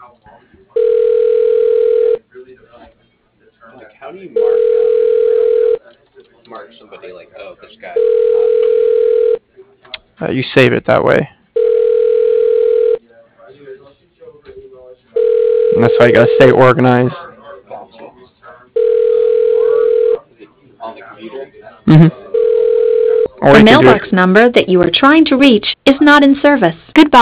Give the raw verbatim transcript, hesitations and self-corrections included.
Like, how do you mark uh, mark somebody like, oh, this guy? Uh, you save it that way. And that's why you gotta stay organized. Gotcha. Is it on the computer? Mm-hmm. Or The you can do it. mailbox number that you are trying to reach is not in service. Goodbye.